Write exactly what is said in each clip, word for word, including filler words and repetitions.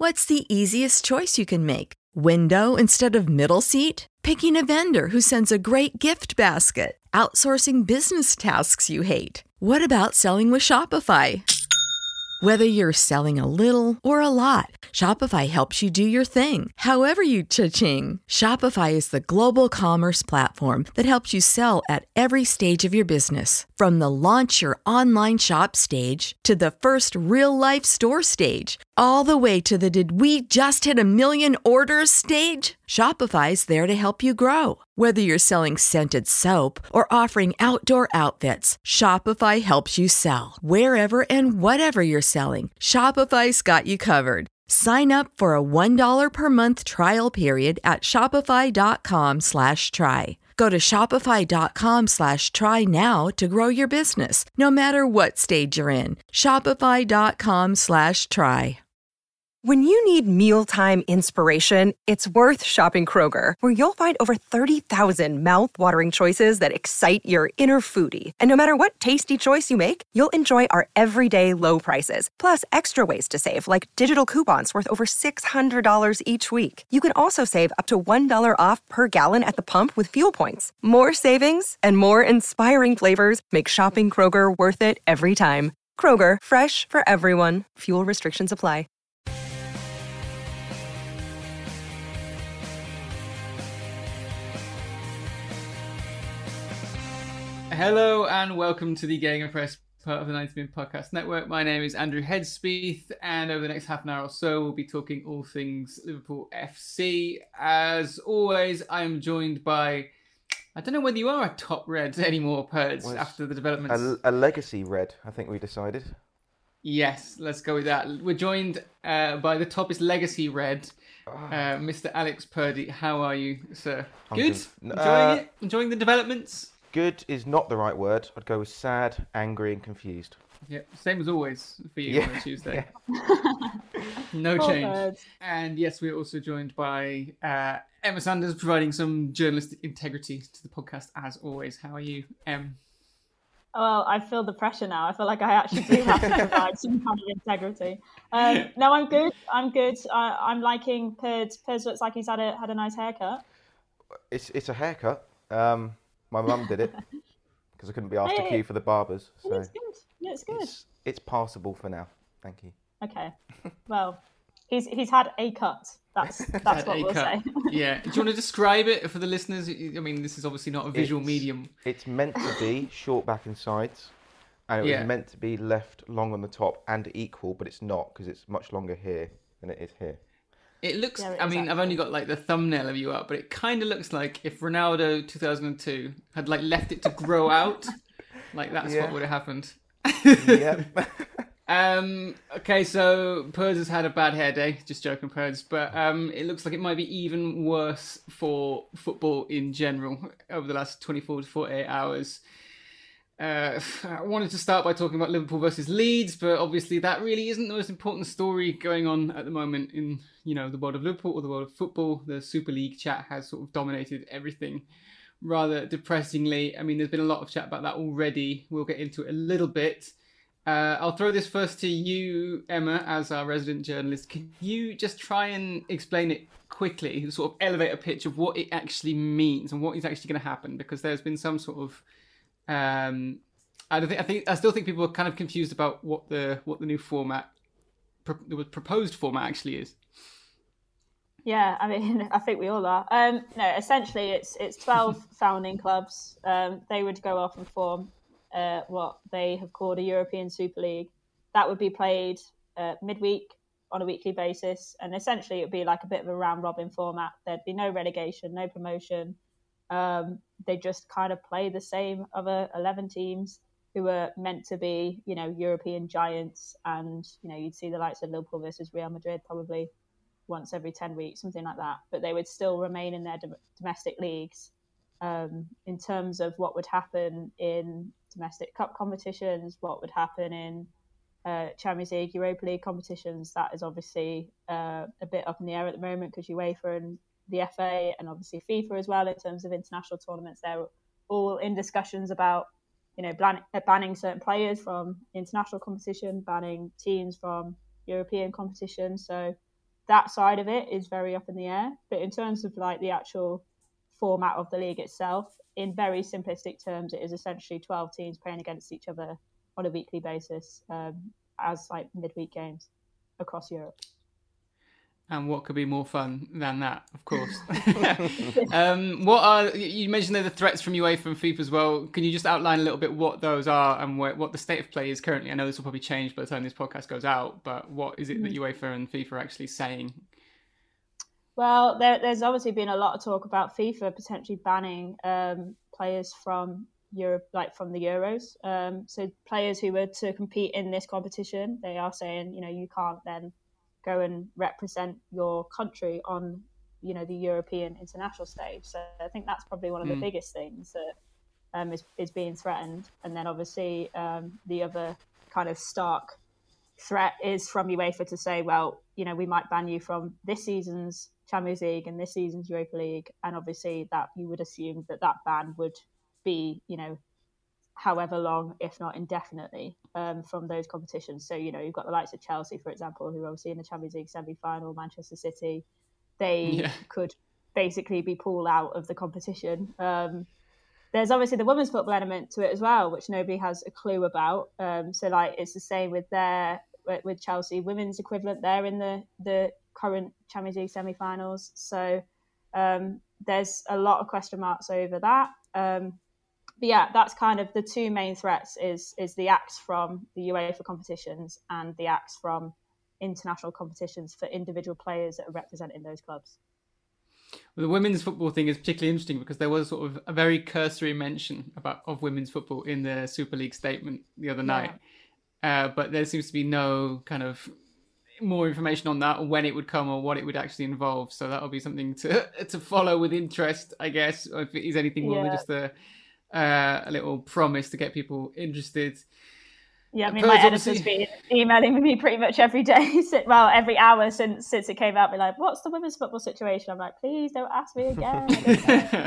What's the easiest choice you can make? Window instead of middle seat? Picking a vendor who sends a great gift basket? Outsourcing business tasks you hate? What about selling with Shopify? Whether you're selling a little or a lot, Shopify helps you do your thing, however you cha-ching. Shopify is the global commerce platform that helps you sell at every stage of your business. From the launch your online shop stage to the first real-life store stage, all the way to the did we just hit a million orders stage. Shopify's there to help you grow. Whether you're selling scented soap or offering outdoor outfits, Shopify helps you sell. Wherever and whatever you're selling, Shopify's got you covered. Sign up for a one dollar per month trial period at shopify.com slash try. Go to shopify.com slash try now to grow your business, no matter what stage you're in. Shopify.com slash try. When you need mealtime inspiration, it's worth shopping Kroger, where you'll find over thirty thousand mouth-watering choices that excite your inner foodie. And no matter what tasty choice you make, you'll enjoy our everyday low prices, plus extra ways to save, like digital coupons worth over six hundred dollars each week. You can also save up to one dollar off per gallon at the pump with fuel points. More savings and more inspiring flavors make shopping Kroger worth it every time. Kroger, fresh for everyone. Fuel restrictions apply. Hello and welcome to the Getting Press, part of the ninety Min Podcast Network. My name is Andrew Headspeeth, and over the next half an hour or so, we'll be talking all things Liverpool F C. As always, I am joined by, I don't know whether you are a top red anymore, Purds, well, after the developments. A, a legacy red, I think we decided. Yes, let's go with that. We're joined uh, by the toppest legacy red, uh, Mister Alex Purdy. How are you, sir? I'm Good? just, Enjoying uh, it? Enjoying the developments? Good is not the right word. I'd go with sad, angry, and confused. Yeah, same as always for you yeah. on a Tuesday. No Oh, change. birds. And yes, we're also joined by uh, Emma Sanders, providing some journalistic integrity to the podcast as always. How are you, Em? Well, I feel the pressure now. I feel like I actually do have to provide some kind of integrity. Um, no, I'm good. I'm good. I, I'm liking Piers. Piers looks like he's had a had a nice haircut. It's it's a haircut. Um, my mum did it because I couldn't be asked Hey, to queue for the barbers. It So looks good. It looks good. it's, it's passable for now. Thank you. Okay. Well, he's he's had a cut. That's that's Had what a we'll cut. say. Yeah. Do you want to describe it for the listeners? I mean, this is obviously not a visual It's- medium. It's meant to be short back and sides, and it Yeah. was meant to be left long on the top and equal, but it's not because it's much longer here than it is here. It looks, Yeah, it I is mean, I've actually. only got like the thumbnail of you up, but it kind of looks like if Ronaldo two thousand two had like left it to grow out, like that's Yeah. what would have happened. Yep. Um, okay, so Purds has had a bad hair day. Just joking, Purds. But um, it looks like it might be even worse for football in general over the last twenty-four to forty-eight hours. Uh, I wanted to start by talking about Liverpool versus Leeds, but obviously that really isn't the most important story going on at the moment in, you know, the world of Liverpool or the world of football. The Super League chat has sort of dominated everything rather depressingly. I mean, there's been a lot of chat about that already. We'll get into it a little bit. Uh, I'll throw this first to you, Emma, as our resident journalist. Can you just try and explain it quickly, sort of elevate a pitch of what it actually means and what is actually going to happen? Because there's been some sort of, um, I don't think, I think, I still think people are kind of confused about what the what the new format, the proposed format actually is. Yeah, I mean, I think we all are. Um, no, essentially, it's it's twelve founding clubs. Um, they would go off and form uh, what they have called a European Super League. That would be played uh, midweek on a weekly basis, and essentially it would be like a bit of a round robin format. There'd be no relegation, no promotion. Um, they just kind of play the same other eleven teams who are meant to be, you know, European giants, and you know, you'd see the likes of Liverpool versus Real Madrid probably once every ten weeks, something like that. But they would still remain in their dom- domestic leagues. Um, in terms of what would happen in domestic cup competitions, what would happen in uh, Champions League, Europa League competitions, that is obviously uh, a bit up in the air at the moment because UEFA and the F A and obviously FIFA as well, in terms of international tournaments, they're all in discussions about, you know, ban- banning certain players from international competition, banning teams from European competition. So that side of it is very up in the air. But in terms of like the actual format of the league itself, in very simplistic terms, it is essentially twelve teams playing against each other on a weekly basis um, as like midweek games across Europe. And what could be more fun than that, of course. um, what are you mentioned there the threats from UEFA and FIFA as well? Can you just outline a little bit what those are and where, what the state of play is currently? I know this will probably change by the time this podcast goes out, but what is it that UEFA and FIFA are actually saying? Well, there, there's obviously been a lot of talk about FIFA potentially banning um, players from Europe, like from the Euros. Um, so players who were to compete in this competition, they are saying, you know, you can't then go and represent your country on, you know, the European international stage. So I think that's probably one of the mm. biggest things that um, is, is being threatened. And then obviously um, the other kind of stark threat is from UEFA to say, well, you know, we might ban you from this season's Champions League and this season's Europa League. And obviously that you would assume that that ban would be, you know, however long, if not indefinitely, um, from those competitions. So, you know, you've got the likes of Chelsea, for example, who are obviously in the Champions League semi-final, Manchester City. They yeah. could basically be pulled out of the competition. Um, there's obviously the women's football element to it as well, which nobody has a clue about. Um, so, like, it's the same with their with Chelsea women's equivalent. They're in the, the current Champions League semi-finals. So um, there's a lot of question marks over that. Um, But yeah, that's kind of the two main threats is is the acts from the UEFA competitions and the acts from international competitions for individual players that are representing those clubs. Well, the women's football thing is particularly interesting because there was sort of a very cursory mention about of women's football in the Super League statement the other night. Yeah. Uh, but there seems to be no kind of more information on that or when it would come or what it would actually involve. So that'll be something to to follow with interest, I guess, or if it is anything more yeah. than just a Uh, a little promise to get people interested. Yeah, I mean, my editor's been emailing me pretty much every day, well, every hour since since it came out, be like, what's the women's football situation? I'm like, please don't ask me again. I,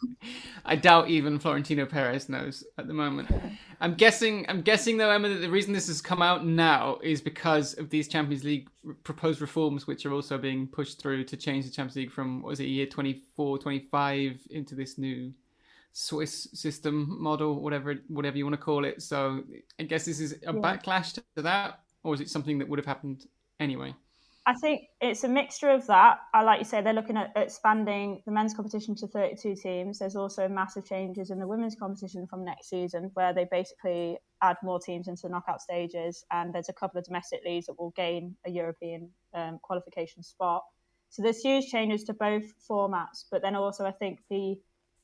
I doubt even Florentino Perez knows at the moment. I'm guessing, I'm guessing though, Emma, that the reason this has come out now is because of these Champions League proposed reforms, which are also being pushed through to change the Champions League from, what was it, year twenty-four, twenty-five into this new Swiss system model, whatever whatever you want to call it. So I guess this is a yeah. backlash to that, or is it something that would have happened anyway? I think it's a mixture of that. I like you say, they're looking at expanding the men's competition to thirty-two teams. There's also massive changes in the women's competition from next season, where they basically add more teams into the knockout stages, and there's a couple of domestic leagues that will gain a European um, qualification spot. So there's huge changes to both formats, but then also I think the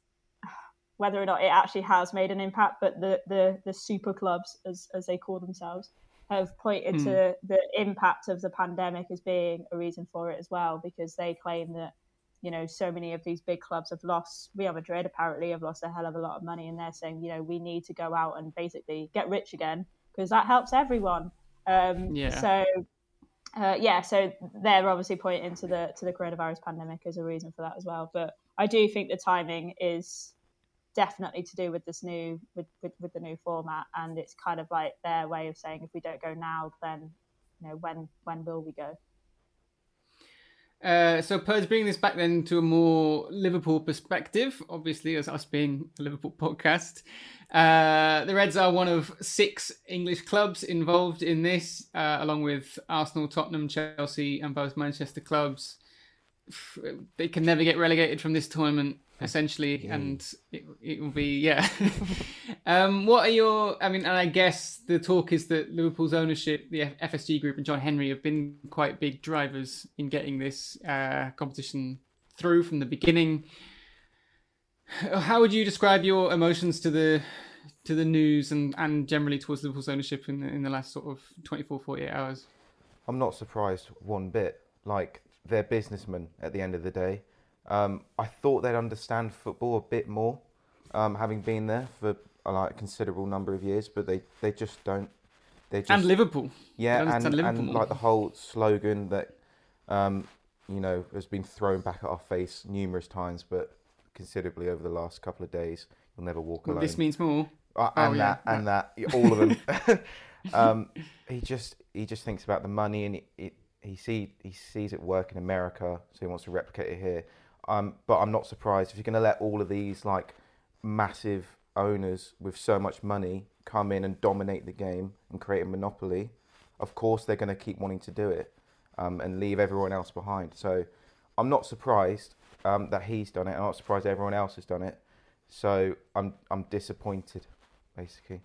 whether or not it actually has made an impact, but the, the, the super clubs, as, as they call themselves, have pointed mm. to the impact of the pandemic as being a reason for it as well, because they claim that, you know, so many of these big clubs have lost, Real Madrid apparently have lost a hell of a lot of money, and they're saying, you know, we need to go out and basically get rich again, because that helps everyone. Um, yeah. So, uh, yeah, so they're obviously pointing to the to the coronavirus pandemic as a reason for that as well. But I do think the timing is definitely to do with this new with, with with the new format, and it's kind of like their way of saying, if we don't go now, then, you know, when when will we go? Uh, so Pers, bringing this back then to a more Liverpool perspective, obviously as us being a Liverpool podcast, uh, the Reds are one of six English clubs involved in this, uh, along with Arsenal, Tottenham, Chelsea, and both Manchester clubs. They can never get relegated from this tournament, essentially, mm. and it, it will be, yeah. um, what are your, I mean, and I guess the talk is that Liverpool's ownership, the F S G Group and John Henry have been quite big drivers in getting this uh, competition through from the beginning. How would you describe your emotions to the to the news and, and generally towards Liverpool's ownership in the, in the last sort of twenty-four, forty-eight hours? I'm not surprised one bit. Like, they're businessmen at the end of the day. Um, I thought they'd understand football a bit more, um, having been there for a like, considerable number of years, but they, they just don't. They just, and Liverpool. Yeah, and, Liverpool and like the whole slogan that, um, you know, has been thrown back at our face numerous times, but considerably over the last couple of days. You'll never walk well, alone. This means more. Uh, and oh, that, yeah. and that, all of them. um, he just he just thinks about the money, and it, it, he see he sees it work in America, so he wants to replicate it here. Um, but I'm not surprised if you're going to let all of these like massive owners with so much money come in and dominate the game and create a monopoly. Of course, they're going to keep wanting to do it um, and leave everyone else behind. So I'm not surprised um, that he's done it. I'm not surprised everyone else has done it. So I'm I'm disappointed, basically.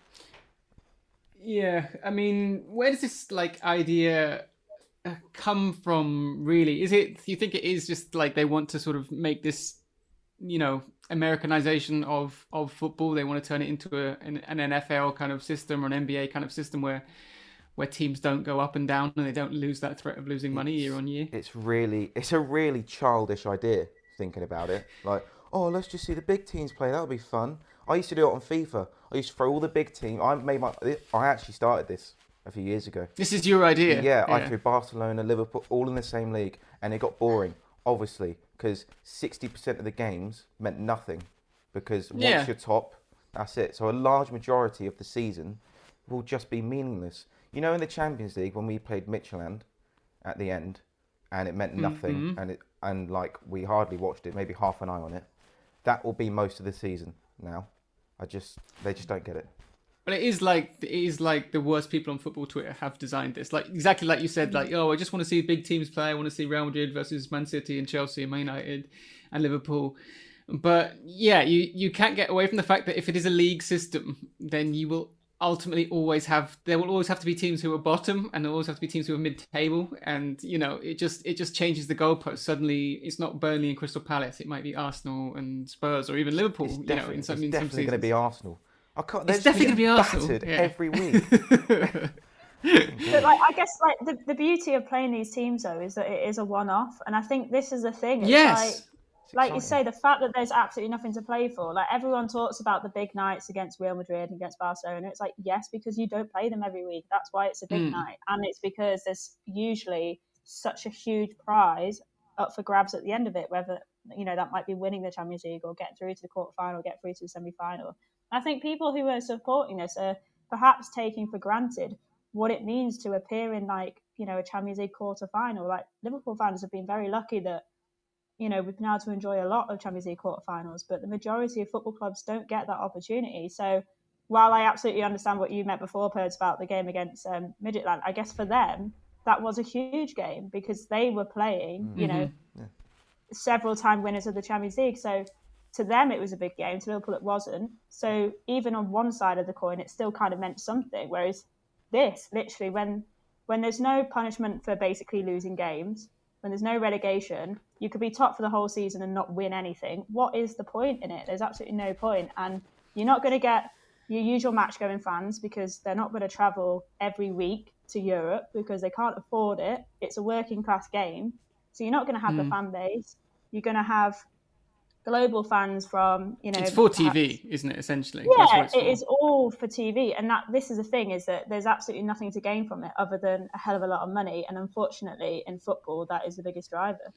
Yeah, I mean, where does this like idea uh, come from? Really, is it? Do you think it is just like they want to sort of make this, you know, Americanization of of football? They want to turn it into a, an, an N F L kind of system or an N B A kind of system where where teams don't go up and down and they don't lose that threat of losing money It's- year on year. It's really, it's a really childish idea, thinking about it. Like, oh, let's just see the big teams play. That'll be fun. I used to do it on FIFA. I used to throw all the big teams. I made my. I actually started this a few years ago. This is your idea. Yeah, I threw Barcelona, Liverpool, all in the same league, and it got boring, obviously, because sixty percent of the games meant nothing. Because once Yeah. you're top, that's it. So a large majority of the season will just be meaningless. You know, in the Champions League, when we played Midtjylland at the end, and it meant nothing, Mhm. and it and like we hardly watched it, maybe half an eye on it. That will be most of the season now. I just, they just don't get it. But it is like it is like the worst people on football Twitter have designed this. Like exactly like you said, like, oh, I just want to see big teams play. I want to see Real Madrid versus Man City and Chelsea and Man United and Liverpool. But yeah, you, you can't get away from the fact that if it is a league system, then you will ultimately always have there will always have to be teams who are bottom and there will always have to be teams who are mid-table, and you know it just it just changes the goalpost. Suddenly it's not Burnley and Crystal Palace, it might be Arsenal and Spurs or even Liverpool. It's you know, definitely, in some, it's in some definitely going to be seasons. Arsenal. I can't, they're It's just definitely gonna going to be get Arsenal battered yeah. every week. But like, I guess like the, the beauty of playing these teams though is that it is a one-off, and I think this is the thing. It's Yes. like, like you exciting. say, the fact that there's absolutely nothing to play for. Like everyone talks about the big nights against Real Madrid and against Barcelona. It's like, yes, because you don't play them every week. That's why it's a big Mm. night, and it's because there's usually such a huge prize up for grabs at the end of it. Whether you know that might be winning the Champions League or getting through to the quarterfinal, get through to the semi-final. I think people who are supporting this are perhaps taking for granted what it means to appear in like you know a Champions League quarterfinal. Like Liverpool fans have been very lucky that. You know, we've been able to enjoy a lot of Champions League quarterfinals, but the majority of football clubs don't get that opportunity. So while I absolutely understand what you meant before, Perds, about the game against um, Midtjylland, I guess for them, that was a huge game because they were playing, you know, Yeah. several time winners of the Champions League. So to them, it was a big game. To Liverpool, it wasn't. So even on one side of the coin, it still kind of meant something. Whereas this, literally, when when there's no punishment for basically losing games, when there's no relegation, you could be top for the whole season and not win anything. What is the point in it? There's absolutely no point. And you're not going to get your usual match-going fans because they're not going to travel every week to Europe because they can't afford it. It's a working-class game. So you're not going to have Mm. the fan base. You're going to have global fans from, you know... It's for T perhaps- V, isn't it, essentially? That's what Yeah, it's it for. is all for T V, and that this is the thing is that there's absolutely nothing to gain from it other than a hell of a lot of money, and unfortunately, in football, that is the biggest driver.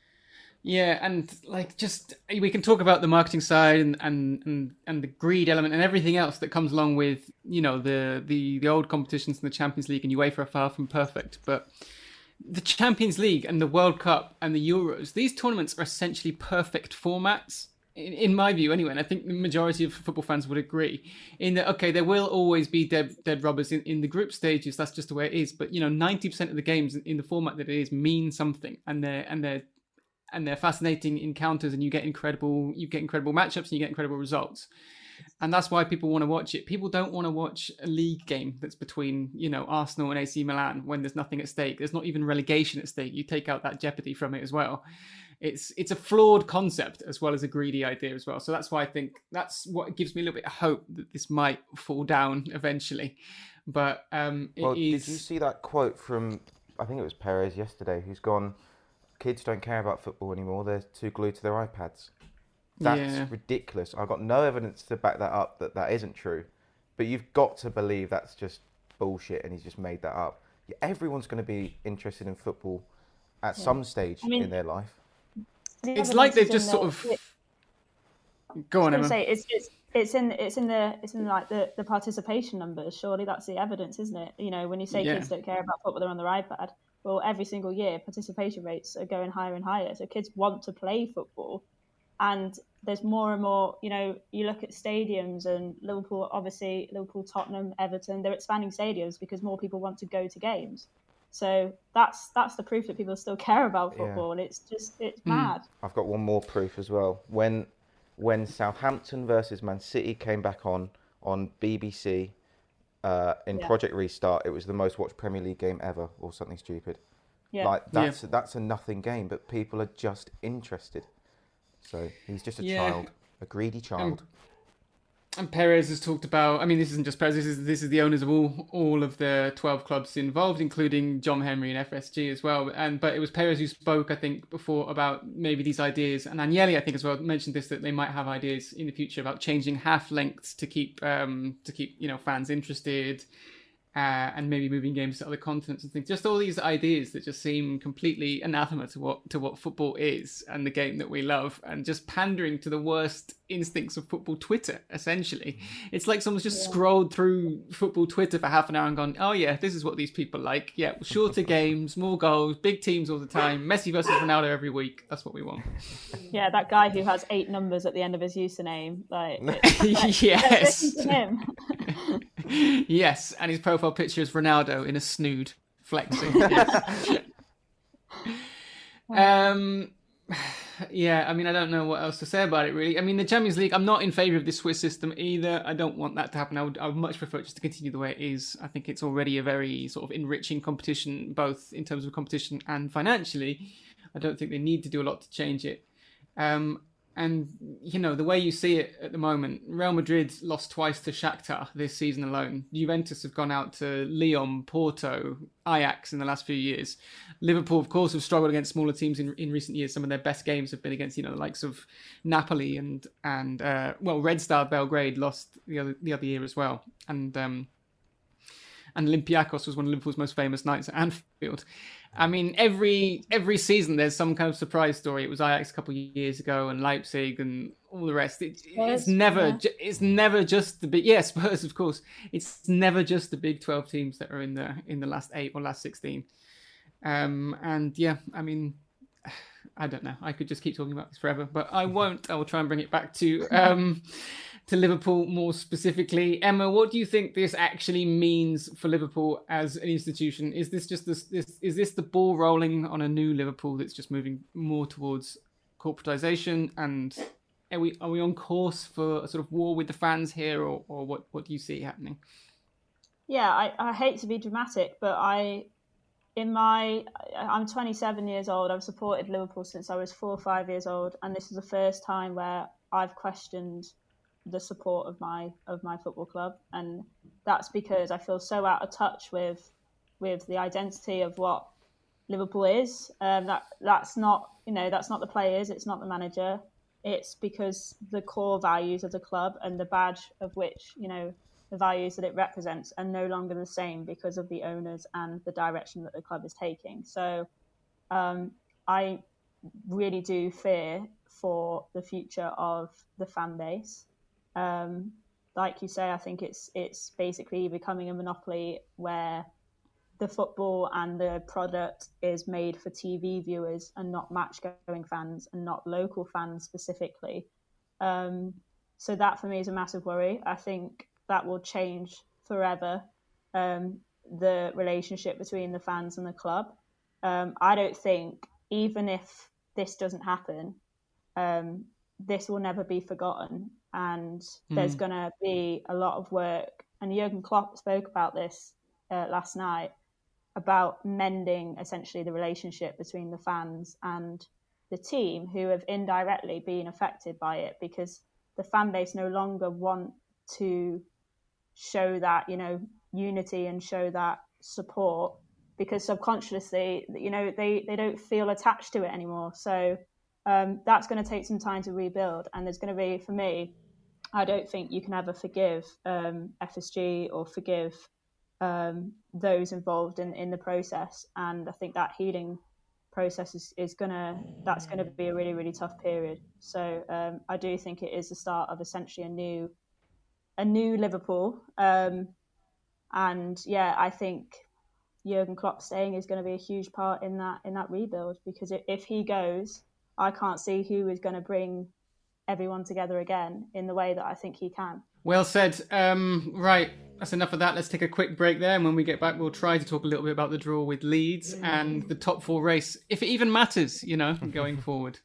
Yeah, and like just we can talk about the marketing side and, and, and, and the greed element and everything else that comes along with, you know, the, the, the old competitions in the Champions League and UEFA are far from perfect. But the Champions League and the World Cup and the Euros, these tournaments are essentially perfect formats, in, in my view anyway, and I think the majority of football fans would agree, in that, okay, there will always be dead, dead rubbers in, in the group stages, that's just the way it is, but, you know, ninety percent of the games in the format that it is mean something, and they're, and they're and they're fascinating encounters, and you get incredible you get incredible matchups and you get incredible results, and that's why people want to watch it. People don't want to watch a league game that's between, you know, Arsenal and A C Milan when there's nothing at stake. There's not even relegation at stake. You take out that jeopardy from it as well. It's it's a flawed concept as well as a greedy idea as well. So that's why I think that's what gives me a little bit of hope that this might fall down eventually. But um, it Well, is. did you see that quote from, I think it was Perez yesterday, who's gone, kids don't care about football anymore, they're too glued to their iPads. That's Yeah. ridiculous. I've got no evidence to back that up that that isn't true. But you've got to believe that's just bullshit and he's just made that up. Yeah, everyone's going to be interested in football at some stage I mean- in their life. The It's evidence like they've is in just the- sort of. it- Go on, I was Emma. gonna say it's it's it's in it's in the it's in like the, the participation numbers. Surely that's the evidence, isn't it? You know, when you say Yeah. kids don't care about football, they're on their iPad. well, every single year participation rates are going higher and higher. So kids want to play football, and there's more and more, you know, you look at stadiums, and Liverpool, obviously Liverpool, Tottenham, Everton, they're expanding stadiums because more people want to go to games. So that's that's the proof that people still care about football, yeah. And it's just it's mm. mad. I've got one more proof as well. When when Southampton versus Man City came back on on B B C uh, in yeah. Project Restart, it was the most watched Premier League game ever, or something stupid. Yeah. Like that's yeah. that's a nothing game, but people are just interested. So he's just a yeah. child, a greedy child. Um, and Perez has talked about, I mean, this isn't just Perez, this is, this is the owners of all all of the twelve clubs involved, including John Henry and F S G as well. And But it was Perez who spoke, I think, before about maybe these ideas. And Agnelli, I think, as well, mentioned this, that they might have ideas in the future about changing half lengths to keep, um, to keep you know, fans interested. Uh, and maybe moving games to other continents and things. Just all these ideas that just seem completely anathema to what to what football is and the game that we love, and just pandering to the worst instincts of football Twitter, essentially. It's like someone's just yeah. scrolled through football Twitter for half an hour and gone, oh yeah, this is what these people like. Yeah, shorter games, more goals, big teams all the time, Messi versus Ronaldo every week. That's what we want. Yeah, that guy who has eight numbers at the end of his username. Like, like yes. Listen to him. Yes, and his profile picture is Ronaldo in a snood, flexing. Yes. um, yeah, I mean, I don't know what else to say about it, really. I mean, the Champions League, I'm not in favour of this Swiss system either. I don't want that to happen. I would, I would much prefer it just to continue the way it is. I think it's already a very sort of enriching competition, both in terms of competition and financially. I don't think they need to do a lot to change it. Um, And, you know, the way you see it at the moment, Real Madrid lost twice to Shakhtar this season alone. Juventus have gone out to Lyon, Porto, Ajax in the last few years. Liverpool, of course, have struggled against smaller teams in, in recent years. Some of their best games have been against, you know, the likes of Napoli and, and uh, well, Red Star Belgrade lost the other, the other year as well. And, um, and Olympiacos was one of Liverpool's most famous nights at Anfield. I mean, every every season there's some kind of surprise story. It was Ajax a couple of years ago, and Leipzig, and all the rest. It, it's never yeah. it's never just the big yeah Spurs, of course. It's never just the big twelve teams that are in the in the last eight or last sixteen. Um, and yeah, I mean, I don't know. I could just keep talking about this forever, but I won't. I will try and bring it back to. Um, to Liverpool more specifically. Emma, what do you think this actually means for Liverpool as an institution? Is this just this, this is this the ball rolling on a new Liverpool that's just moving more towards corporatization? And are we are we on course for a sort of war with the fans here, or, or what, what do you see happening? Yeah, I, I hate to be dramatic, but I in my I'm twenty-seven years old. I've supported Liverpool since I was four or five years old, and this is the first time where I've questioned the support of my of my football club, and that's because I feel so out of touch with with the identity of what Liverpool is. Um, that that's not you know that's not the players, it's not the manager. It's because the core values of the club and the badge of which you know the values that it represents are no longer the same because of the owners and the direction that the club is taking. So um, I really do fear for the future of the fan base. Um, like you say, I think it's it's basically becoming a monopoly where the football and the product is made for T V viewers and not match-going fans and not local fans specifically. Um, so that for me is a massive worry. I think that will change forever, um, the relationship between the fans and the club. Um, I don't think, even if this doesn't happen, um, this will never be forgotten. And there's mm. going to be a lot of work. And Jurgen Klopp spoke about this uh, last night, about mending essentially the relationship between the fans and the team, who have indirectly been affected by it, because the fan base no longer want to show that, you know, unity and show that support, because subconsciously, you know, they, they don't feel attached to it anymore. So um, that's going to take some time to rebuild. And there's going to be, for me, I don't think you can ever forgive um, F S G or forgive um, those involved in, in the process. And I think that healing process is, is gonna that's gonna be a really, really tough period. So um, I do think it is the start of essentially a new a new Liverpool. Um, and yeah, I think Jurgen Klopp staying is going to be a huge part in that in that rebuild, because if he goes, I can't see who is going to bring everyone together again in the way that I think he can. Well said. Um, right, that's enough of that. Let's take a quick break there, and when we get back, we'll try to talk a little bit about the draw with Leeds mm. and the top four race, if it even matters, you know, going forward.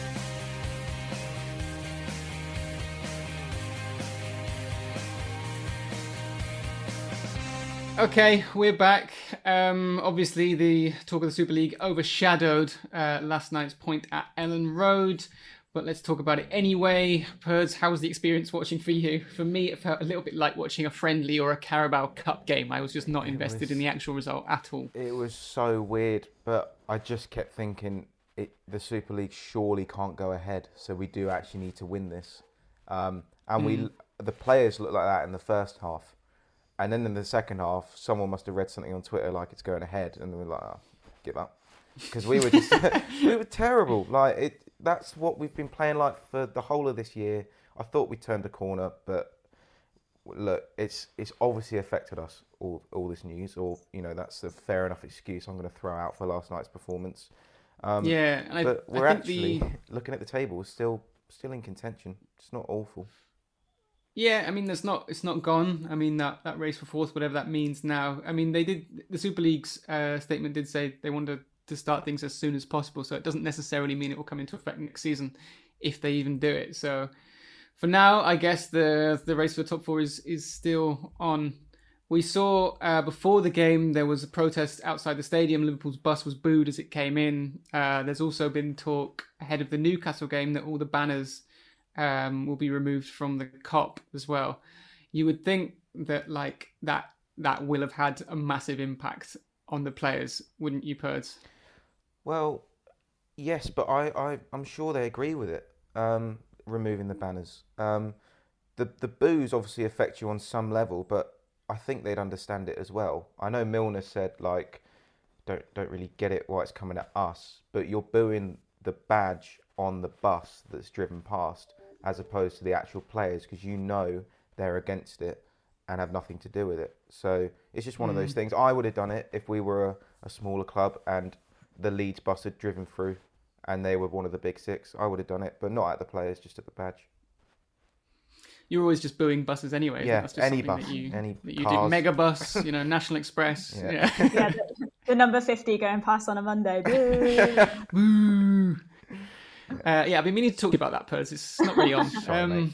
Okay, we're back. Um, obviously, the talk of the Super League overshadowed uh, last night's point at Ellen Road, but let's talk about it anyway. Purds, how was the experience watching for you? For me, it felt a little bit like watching a friendly or a Carabao Cup game. I was just not invested was, in the actual result at all. It was so weird, but I just kept thinking it, the Super League surely can't go ahead, so we do actually need to win this. Um, and mm. we, the players looked like that in the first half. And then in the second half, someone must have read something on Twitter like it's going ahead, and they were like, oh, give up. Because we were just, we were terrible. Like it, that's what we've been playing like for the whole of this year. I thought we turned a corner, but look, it's it's obviously affected us, all all this news, or, you know, that's a fair enough excuse I'm going to throw out for last night's performance. Um, yeah, and but I, we're I think actually, the... looking at the table, still still in contention. It's not awful. Yeah, I mean, there's not. It's not gone. I mean, that, that race for fourth, whatever that means now. I mean, they did. The Super League's uh, statement did say they wanted to start things as soon as possible. So it doesn't necessarily mean it will come into effect next season, if they even do it. So for now, I guess the the race for the top four is is still on. We saw uh, before the game there was a protest outside the stadium. Liverpool's bus was booed as it came in. Uh, there's also been talk ahead of the Newcastle game that all the banners Um, will be removed from the Kop as well. You would think that like that that will have had a massive impact on the players, wouldn't you, Purds? Well, yes, but I, I I'm sure they agree with it. Um, removing the banners. Um, the the boos obviously affect you on some level, but I think they'd understand it as well. I know Milner said like, don't don't really get it why it's coming at us, but you're booing the badge on the bus that's driven past, as opposed to the actual players, because you know they're against it and have nothing to do with it. So it's just one mm. of those things. I would have done it if we were a, a smaller club and the Leeds bus had driven through and they were one of the big six. I would have done it, but not at the players, just at the badge. You're always just booing buses anyway. Yeah, That's just any bus, that you, any that you cars. do. Mega bus, you know, National Express. Yeah, yeah. yeah the, the number fifty going past on a Monday. Boo! Boo! Uh, yeah, I've been meaning to talk about that, Purds. It's not really on. Sorry, um,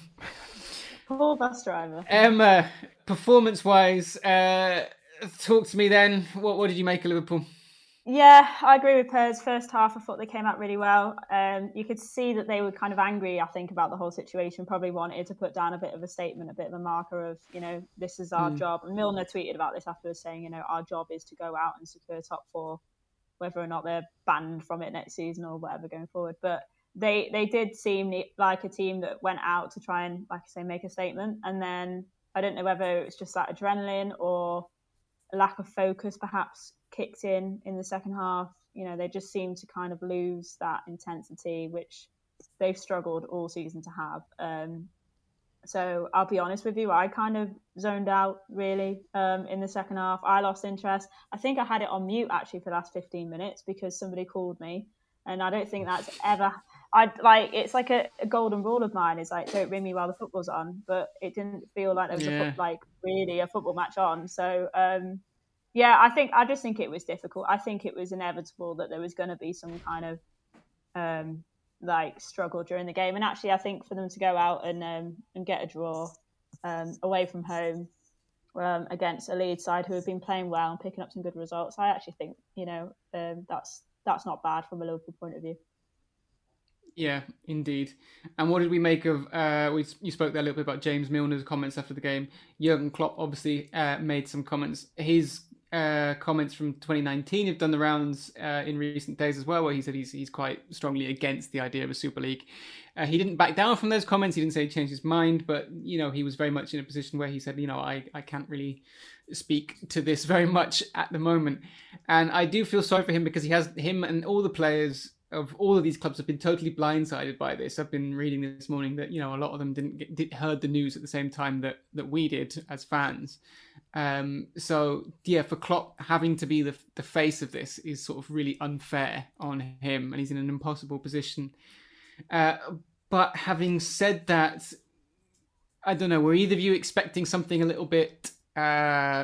Poor bus driver. Emma, performance-wise, uh, talk to me then. What what did you make of Liverpool? Yeah, I agree with Purds. First half, I thought they came out really well. Um, you could see that they were kind of angry, I think, about the whole situation. Probably wanted to put down a bit of a statement, a bit of a marker of, you know, this is our mm. job. And Milner tweeted about this afterwards, saying, you know, our job is to go out and secure top four, whether or not they're banned from it next season or whatever going forward. But they they did seem like a team that went out to try and, like I say, make a statement. And then I don't know whether it was just that adrenaline or a lack of focus perhaps kicked in in the second half. You know, they just seemed to kind of lose that intensity, which they've struggled all season to have. Um, so I'll be honest with you, I kind of zoned out really um, in the second half. I lost interest. I think I had it on mute actually for the last fifteen minutes because somebody called me, and I don't think that's ever. I like it's like a, a golden rule of mine is like, don't ring me while the football's on, but it didn't feel like there was yeah. a, like really a football match on. So um, yeah, I think I just think it was difficult. I think it was inevitable that there was going to be some kind of um, like struggle during the game. And actually, I think for them to go out and um, and get a draw um, away from home um, against a Leeds side who have been playing well and picking up some good results, I actually think you know um, that's that's not bad from a Liverpool point of view. Yeah, indeed. And what did we make of, uh, we you spoke there a little bit about James Milner's comments after the game. Jurgen Klopp obviously uh, made some comments. His uh, comments from twenty nineteen have done the rounds uh, in recent days as well, where he said he's he's quite strongly against the idea of a Super League. Uh, he didn't back down from those comments. He didn't say he changed his mind, but, you know, he was very much in a position where he said, you know, I, I can't really speak to this very much at the moment. And I do feel sorry for him because he has, him and all the players of all of these clubs have been totally blindsided by this. I've been reading this morning that, you know, a lot of them didn't get did, heard the news at the same time that, that we did as fans. Um, so yeah, for Klopp having to be the the face of this is sort of really unfair on him, and he's in an impossible position. Uh, but having said that, I don't know. Were either of you expecting something a little bit uh,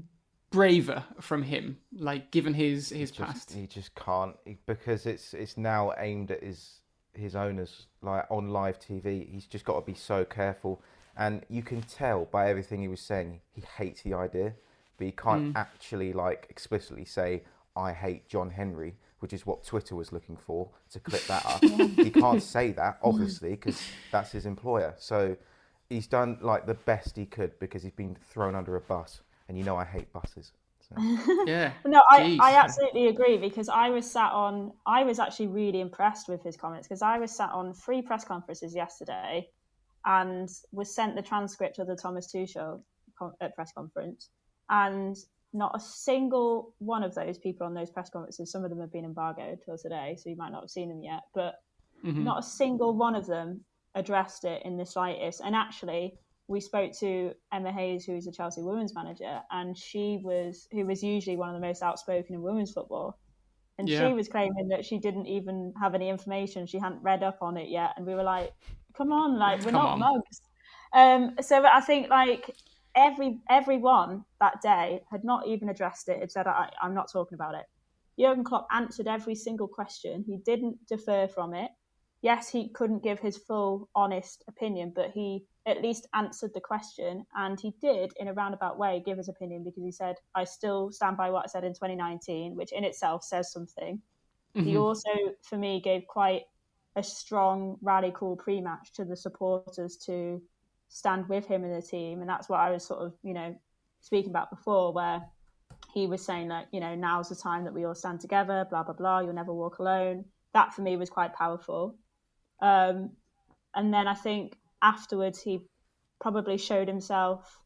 braver from him, like given his his he past? Just, he just can't he, because it's it's now aimed at his his owners, like on live T V. He's just got to be so careful. And you can tell by everything he was saying, he hates the idea, but he can't mm. actually like explicitly say, I hate John Henry, which is what Twitter was looking for to clip that up. He can't say that, obviously, because that's his employer. So he's done like the best he could because he's been thrown under a bus. And you know I hate buses. So. Yeah. No, I, I absolutely agree, because I was sat on, I was actually really impressed with his comments, because I was sat on three press conferences yesterday and was sent the transcript of the Thomas Tuchel press conference, and not a single one of those people on those press conferences, some of them have been embargoed till today, so you might not have seen them yet, but mm-hmm. not a single one of them addressed it in the slightest. And actually, we spoke to Emma Hayes, who is the Chelsea women's manager, and she was, who was usually one of the most outspoken in women's football, and yeah. she was claiming that she didn't even have any information, she hadn't read up on it yet, and we were like, come on, like, we're come not on. mugs. Um, so I think like every everyone that day had not even addressed it, had said, I, I'm not talking about it. Jurgen Klopp answered every single question. He didn't defer from it. Yes, he couldn't give his full, honest opinion, but he at least answered the question. And he did, in a roundabout way, give his opinion, because he said, I still stand by what I said in twenty nineteen, which in itself says something. Mm-hmm. He also, for me, gave quite a strong rally call pre-match to the supporters to stand with him and the team. And that's what I was sort of, you know, speaking about before, where he was saying like, you know, now's the time that we all stand together, blah, blah, blah, you'll never walk alone. That for me was quite powerful. Um, and then I think afterwards he probably showed himself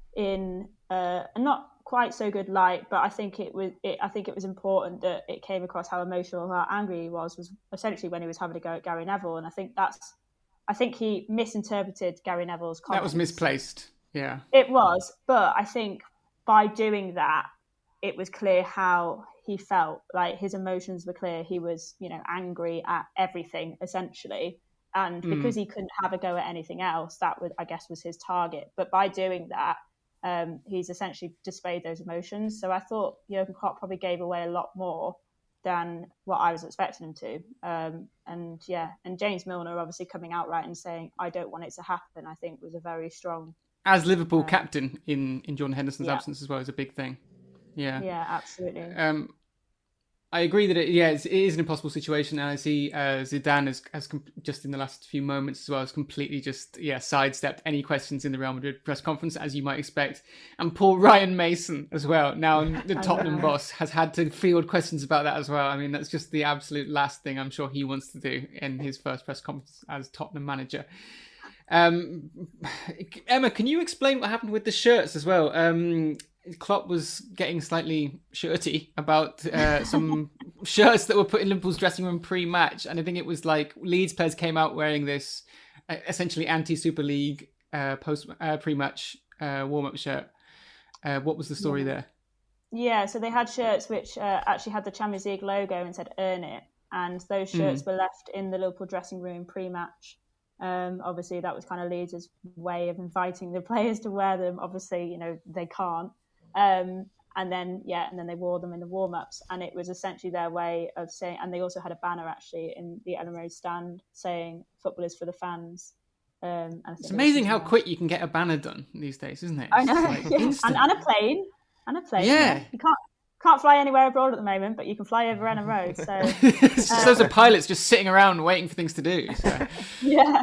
in uh, a not quite so good light, but I think it was it, I think it was important that it came across how emotional, how angry he was, was essentially when he was having a go at Gary Neville. And I think that's, I think he misinterpreted Gary Neville's comments. That was misplaced, yeah. It was, but I think by doing that, it was clear how he felt. Like his emotions were clear. He was, you know, angry at everything, essentially. And because mm. he couldn't have a go at anything else, that would, I guess, was his target. But by doing that, um, he's essentially displayed those emotions. So I thought Jurgen Klopp probably gave away a lot more than what I was expecting him to. Um, and yeah, and James Milner obviously coming out right and saying, I don't want it to happen, I think was a very strong... As Liverpool um, captain in, in Jordan Henderson's yeah. absence as well is a big thing. Yeah, yeah, absolutely. Um, I agree that it, yeah, it's, it is an impossible situation, and I see uh, Zidane has, has com- just in the last few moments as well has completely just yeah sidestepped any questions in the Real Madrid press conference, as you might expect. And poor Ryan Mason as well, now the Tottenham boss, has had to field questions about that as well. I mean, that's just the absolute last thing I'm sure he wants to do in his first press conference as Tottenham manager. Um, Emma, can you explain what happened with the shirts as well? Um, Klopp was getting slightly shirty about uh, some shirts that were put in Liverpool's dressing room pre-match, and I think it was like Leeds players came out wearing this uh, essentially anti-Super League uh, post uh, pre-match uh, warm-up shirt. Uh, what was the story yeah. there? Yeah, so they had shirts which uh, actually had the Champions League logo and said "Earn It," and those shirts mm. were left in the Liverpool dressing room pre-match. Um, obviously, that was kind of Leeds' way of inviting the players to wear them. Obviously, you know, they can't. Um, and then, yeah, and then they wore them in the warm-ups, and it was essentially their way of saying, and they also had a banner actually in the Ellen Road stand saying "Football is for the fans." Um, and I think it's amazing how else. quick you can get a banner done these days, isn't it? I know, like and, and a plane, and a plane. Yeah, yeah. you can't can't fly anywhere abroad at the moment, but you can fly over Ellen Road. So it's just those are pilots just sitting around waiting for things to do. So. yeah.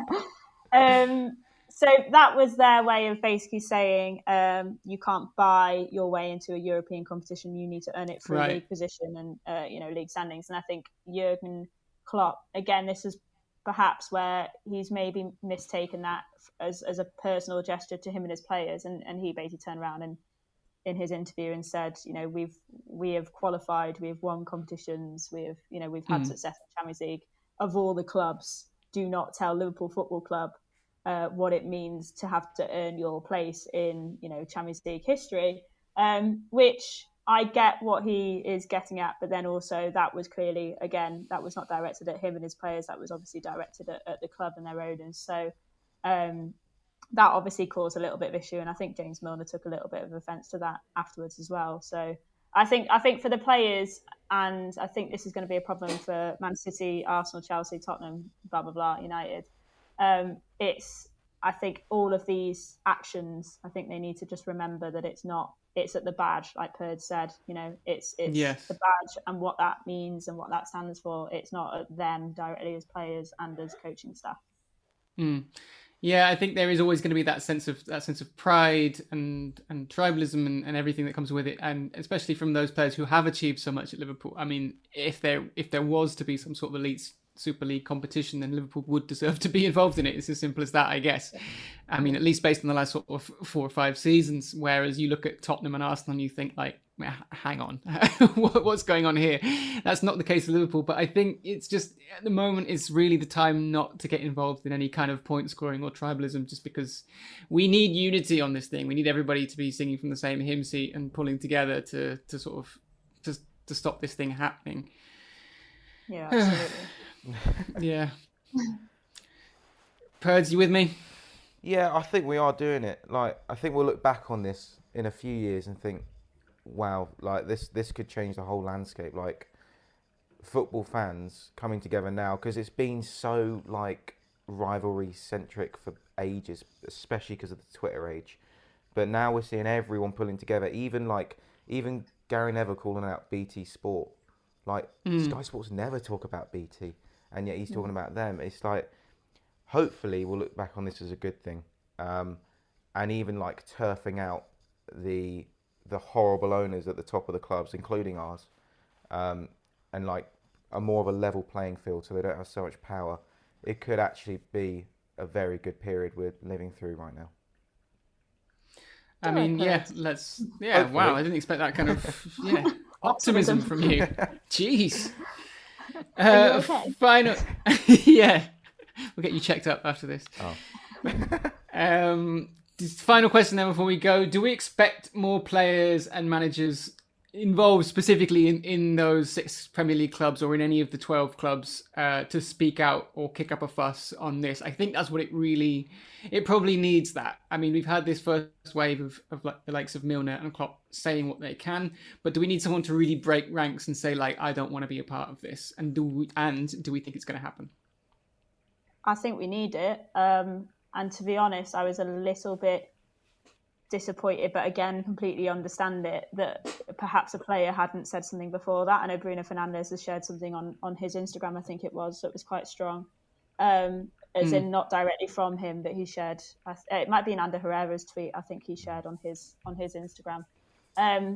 Um, So that was their way of basically saying um, you can't buy your way into a European competition. You need to earn it through right. league position and uh, you know league standings. And I think Jurgen Klopp, again, this is perhaps where he's maybe mistaken that as as a personal gesture to him and his players. And, and he basically turned around and in his interview and said, you know, we've we have qualified, we have won competitions, we have you know we've had mm. success in the Champions League. Of all the clubs, do not tell Liverpool Football Club uh, what it means to have to earn your place in, you know, Champions League history, um, which I get what he is getting at, but then also that was clearly, again, that was not directed at him and his players. That was obviously directed at, at the club and their owners. So um, that obviously caused a little bit of issue, and I think James Milner took a little bit of offence to that afterwards as well. So I think I think for the players, and I think this is going to be a problem for Man City, Arsenal, Chelsea, Tottenham, blah blah blah, United. Um, it's I think all of these actions, I think they need to just remember that it's not. It's at the badge, like Perd said. You know, it's it's yes. the badge and what that means and what that stands for. It's not at them directly as players and as coaching staff. Mm. Yeah, I think there is always going to be that sense of that sense of pride and and tribalism and, and everything that comes with it, and especially from those players who have achieved so much at Liverpool. I mean, if there if there was to be some sort of elite Super League competition, then Liverpool would deserve to be involved in it. It's as simple as that, I guess. I mean, at least based on the last sort of four or five seasons, whereas you look at Tottenham and Arsenal and you think like, hang on, what's going on here? That's not the case with Liverpool, but I think it's just, at the moment, it's really the time not to get involved in any kind of point scoring or tribalism, just because we need unity on this thing. We need everybody to be singing from the same hymn sheet and pulling together to, to sort of, to, to stop this thing happening. Yeah, absolutely. Yeah. Perds, you with me? Yeah, I think we are doing it. Like, I think we'll look back on this in a few years and think, wow, like this this could change the whole landscape. Like, football fans coming together now, because it's been so like rivalry centric for ages, especially because of the Twitter age. But now we're seeing everyone pulling together, even like even Gary Neville calling out B T Sport. Like, mm. Sky Sports never talk about B T, and yet he's talking about them. It's like, hopefully we'll look back on this as a good thing, um, and even like turfing out the the horrible owners at the top of the clubs, including ours, um, and like a more of a level playing field, so they don't have so much power. It could actually be a very good period we're living through right now. I mean, yeah, let's. Yeah, hopefully. Wow, I didn't expect that kind of yeah optimism from you. Jeez. Uh, okay? Final. Yeah, we'll get you checked up after this. Oh. um, this final question then before we go: do we expect more players and managers involved specifically in, in those six Premier League clubs or in any of the twelve clubs uh, to speak out or kick up a fuss on this? I think that's what it really, it probably needs that. I mean, we've had this first wave of, of like the likes of Milner and Klopp saying what they can, but do we need someone to really break ranks and say like, I don't want to be a part of this? And do we, and do we think it's going to happen? I think we need it. Um, and to be honest, I was a little bit disappointed, but again, completely understand it, that perhaps a player hadn't said something before that. I know Bruno Fernandes has shared something on, on his Instagram, I think it was, that was quite strong. Um, as mm. in not directly from him, but he shared, it might be an Ander Herrera's tweet, I think he shared on his on his Instagram. Um,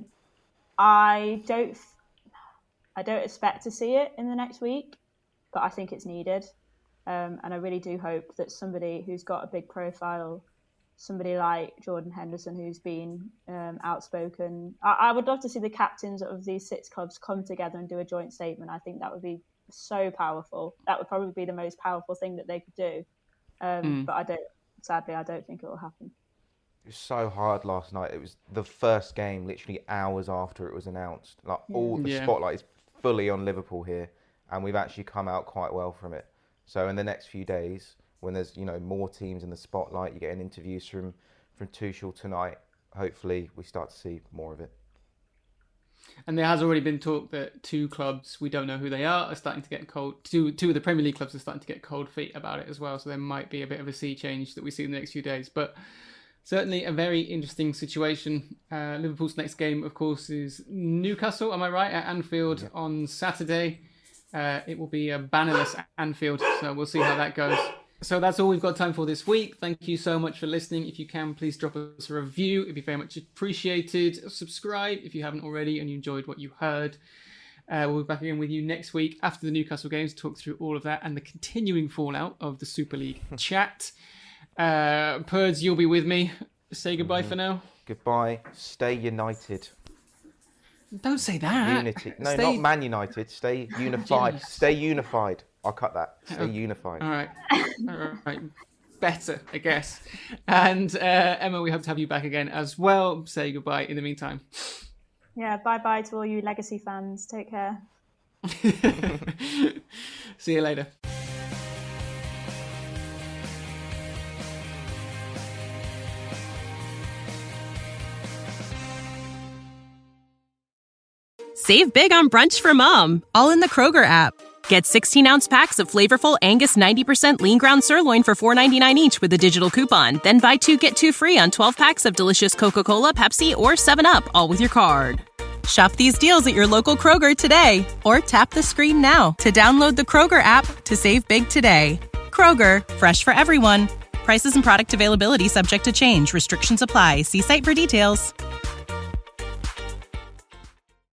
I don't I don't expect to see it in the next week, but I think it's needed. Um, and I really do hope that somebody who's got a big profile, somebody like Jordan Henderson, who's been um, outspoken. I, I would love to see the captains of these six clubs come together and do a joint statement. I think that would be so powerful. That would probably be the most powerful thing that they could do. Um, mm. But I don't, sadly, I don't think it will happen. It was so hard last night. It was the first game, literally hours after it was announced. Like yeah. all the yeah. spotlight is fully on Liverpool here, and we've actually come out quite well from it. So in the next few days, when there's, you know, more teams in the spotlight, you're getting interviews from, from Tuchel tonight. Hopefully we start to see more of it. And there has already been talk that two clubs, we don't know who they are, are starting to get cold. Two, two of the Premier League clubs are starting to get cold feet about it as well. So there might be a bit of a sea change that we see in the next few days. But certainly a very interesting situation. Uh, Liverpool's next game, of course, is Newcastle, am I right, at Anfield yeah. on Saturday. Uh, it will be a bannerless Anfield, so we'll see how that goes. So that's all we've got time for this week. Thank you so much for listening. If you can, please drop us a review. It'd be very much appreciated. Subscribe if you haven't already and you enjoyed what you heard. Uh, we'll be back again with you next week after the Newcastle games to talk through all of that and the continuing fallout of the Super League chat. Uh, Perds, you'll be with me. Say goodbye mm-hmm. for now. Goodbye. Stay united. Don't say that. Unity. No, Stay... not Man United. Stay unified. Stay unified. I'll cut that. Stay okay. unified. All right. All right. better, I guess. And uh, Emma, we hope to have you back again as well. Say goodbye in the meantime. Yeah, bye-bye to all you Legacy fans. Take care. See you later. Save big on brunch for mom, all in the Kroger app. Get sixteen-ounce packs of flavorful Angus ninety percent lean ground sirloin for four ninety-nine each with a digital coupon. Then buy two, get two free on twelve packs of delicious Coca-Cola, Pepsi, or seven up, all with your card. Shop these deals at your local Kroger today, or tap the screen now to download the Kroger app to save big today. Kroger, fresh for everyone. Prices and product availability subject to change. Restrictions apply. See site for details.